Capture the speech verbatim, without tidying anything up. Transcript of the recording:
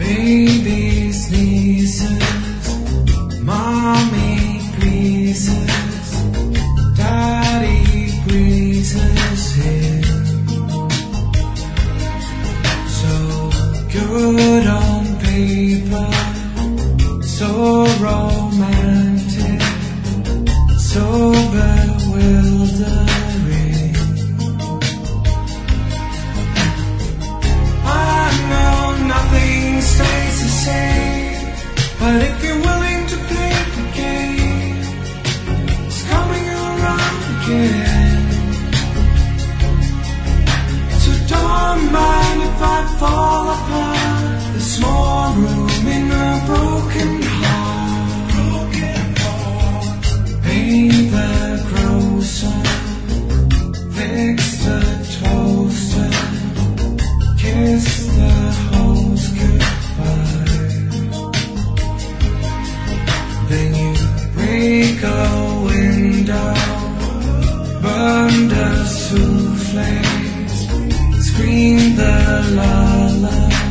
Baby sneezes, mommy pleases, daddy breezes in. So good on paper, so romantic, so bewildering. Nothing stays the same, but if you're willing to play the game, it's coming around again. So don't mind if I fall apart. There's small room in a broken heart. Broken heart. Paint the grocer, fix the toaster, kiss the hose goodbye. Then you break a window, burn the soufflés, scream the lullaby.